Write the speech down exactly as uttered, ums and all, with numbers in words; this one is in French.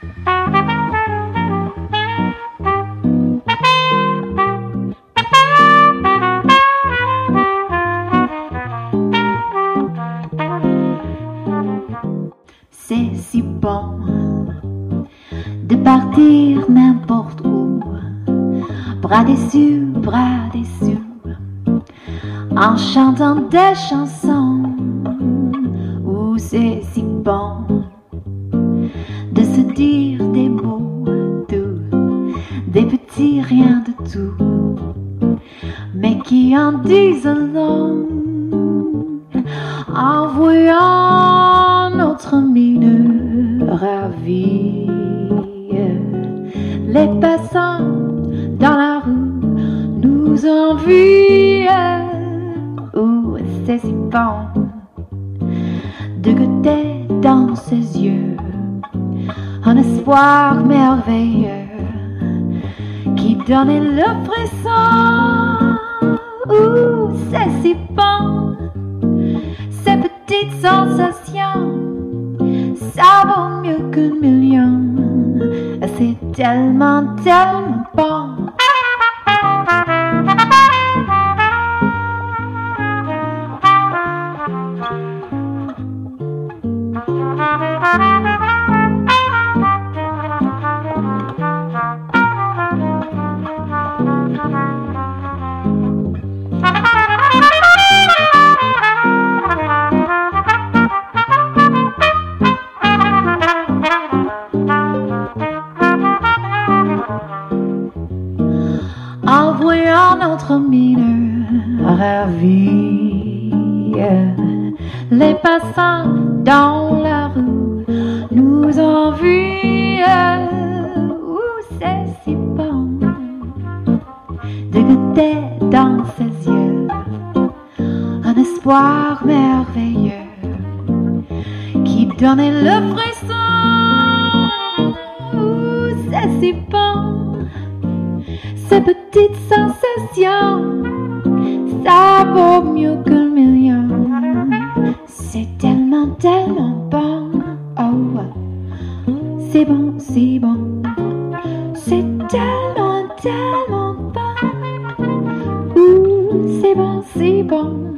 C'est si bon de partir n'importe où, bras dessus, bras dessus, en chantant des chansons. Où c'est si bon de se dire des mots doux, des petits riens de tout, mais qui en disent long, en voyant notre mine ravie. Les passants dans la rue nous envient. Oh, c'est si bon de goûter dans ses yeux un espoir merveilleux qui donne le frisson. Oh, c'est si bon, ces petites sensations, ça vaut mieux qu'un million. C'est tellement, tellement bon. En voyant notre mine ravie, les passants dans la rue nous envient. Ouh, c'est si bon de goûter dans ses yeux un espoir merveilleux qui donne le frisson. Ouh, c'est si bon, ces petites sensations, ça vaut mieux qu'un million. C'est tellement, tellement bon. Oh, c'est bon, c'est bon. C'est tellement, tellement bon. Ouh, c'est bon, c'est bon.